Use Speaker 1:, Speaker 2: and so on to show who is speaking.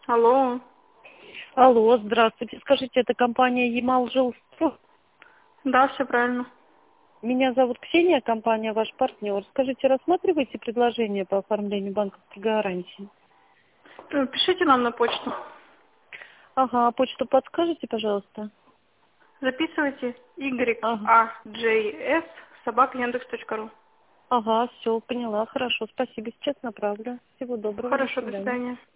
Speaker 1: Алло.
Speaker 2: Алло, здравствуйте. Скажите, это компания Ямал-Жилстрой?
Speaker 1: Да, все правильно.
Speaker 2: Меня зовут Ксения, компания ваш партнер. Скажите, рассматриваете предложение по оформлению банковской гарантии?
Speaker 1: Пишите нам на почту.
Speaker 2: Ага, а почту подскажете, пожалуйста?
Speaker 1: Записывайте
Speaker 2: Ага,
Speaker 1: yajs@yandex.ru.
Speaker 2: ага, все, поняла, хорошо, спасибо, сейчас направлю. Всего доброго, до
Speaker 1: Хорошо, до
Speaker 2: свидания.
Speaker 1: свидания.